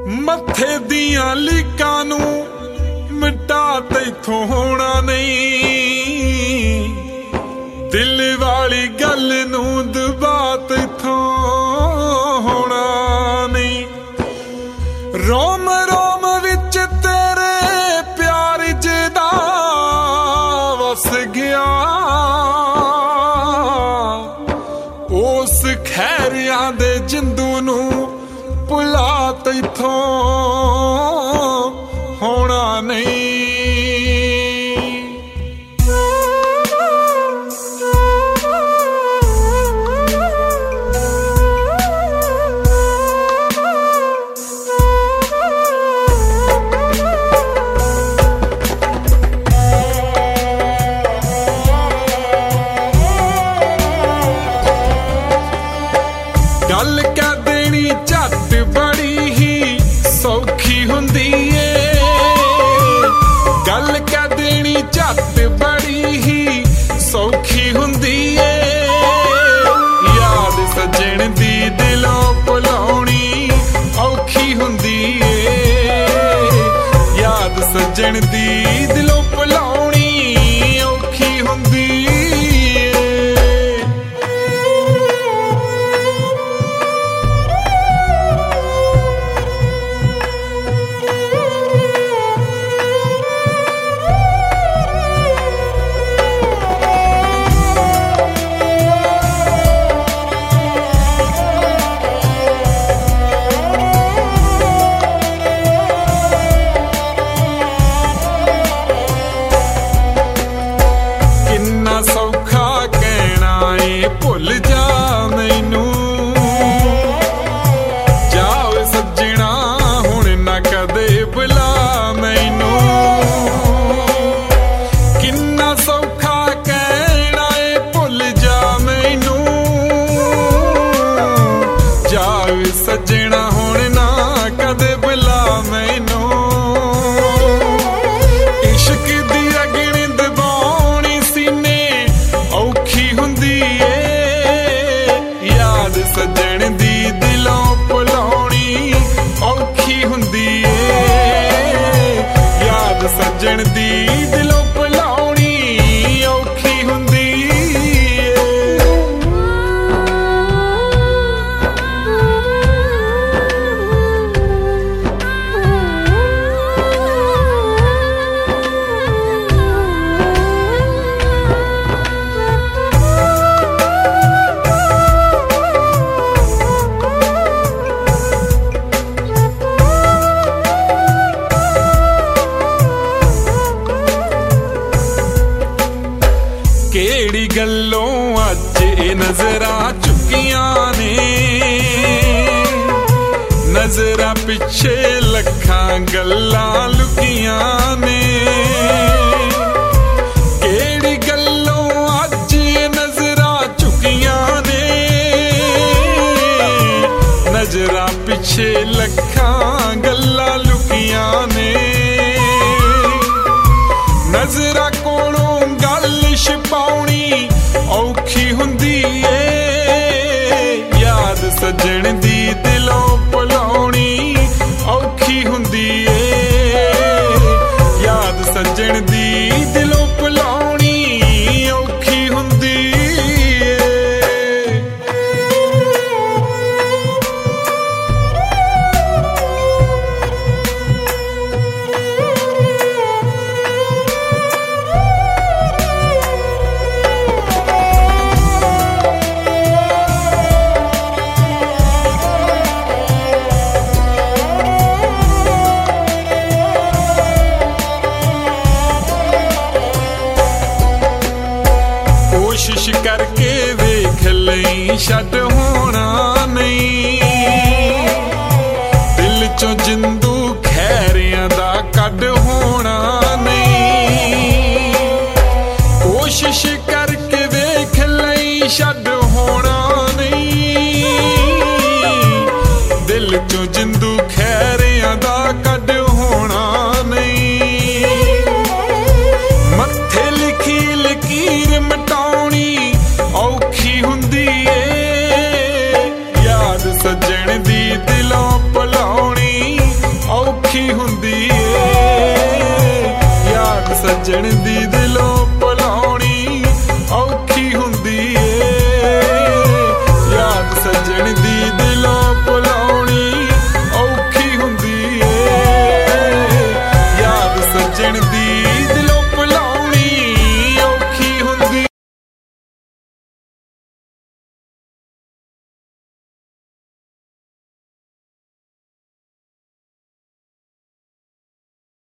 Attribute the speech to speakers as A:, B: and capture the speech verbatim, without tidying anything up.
A: मथे दियां लीकां नूं मिटा तैथों होना नहीं, दिल वाली गल नूं दबा तैथों होना नहीं। रोम रोम विच तेरे प्यार जदा वस गया, उस खैरिया दे जिंदू नूं भुला तैथों होना नहीं। गल कह देनी झट बड़ी ही सौखी हुंदी ए, गल कह देनी झट बड़ी ही सौखी हुंदी ए। याद सजण दी दिलों भुलाउणी औखी हुंदी ए, याद सजण दी दिलों भुलाउणी औखी हुंदी सौखा कहना ए भुल जा मैनू, जाओ सजना हुण ना कदे बुला मैनू। किन्ना सौखा कहना ए भुल जा मैनू, जाओ सजना हुण ना कदे बुला मैनू। इश्क दी अग्नि दबाउणी सीने औखी हुंदी ए, याद सजण दी दिलों भुलाउणी औखी हुंदी ए, याद सजण दी दिलों भुलाउणी औखी हुंदी केड़ी गल्लों अज ए नजरां चुकियां ने, नजरां पिछे लखां गल्लां लुकियां ने। केड़ी गल्लों अज ए नजरां चुकियां ने, नजरां पिछे लखां गल्लां लुकियां ने। नजरां कोलों गल छपाउणी औखी हुंदी ए, याद सजण दी दिलों भुलाउणी औखी हुंदी ए, याद सजण दी दिलों भुलाउणी औखी हुंदी कोशिश करके वेख लई छड होना नहीं, दिल चों जिंदू खैरियां दा कड होना नहीं। कोशिश करके वेख लई छड होना नहीं, दिल चों जिंदू खैरियां दा कड होना नहीं। मत्थे लिखी लकीर मिटाउणी औखी हुंदी ए, याद सजण दी दिलों भुलाउणी ਔਖੀ ਹੁੰਦੀ ਏ, ਯਾਦ ਸੱਜਣ ਦੀ